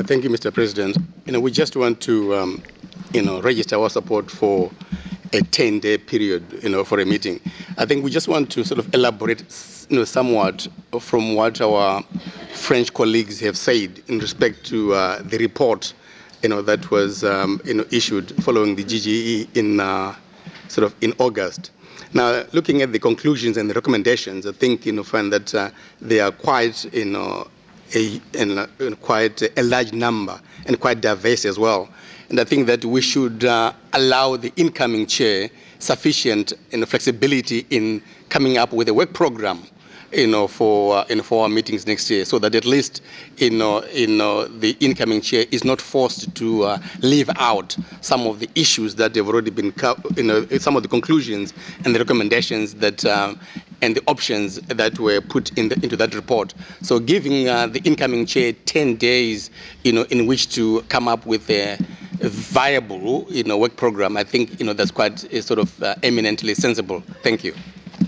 Thank you, Mr. President. We just want to, register our support for a 10-day period, for a meeting. I think we just want to sort of elaborate, somewhat from what our French colleagues have said in respect to the report, that was, issued following the GGE in August. Now, looking at the conclusions and the recommendations, I think find that they are quite quite a large number and quite diverse as well. And I think that we should allow the incoming chair sufficient flexibility in coming up with a work program for our meetings next year, so that at least the incoming chair is not forced to leave out some of the issues that have already been some of the conclusions and the recommendations that and the options that were put into that report. So giving the incoming chair 10 days in which to come up with a viable work program, I think that's quite sort of eminently sensible. Thank you.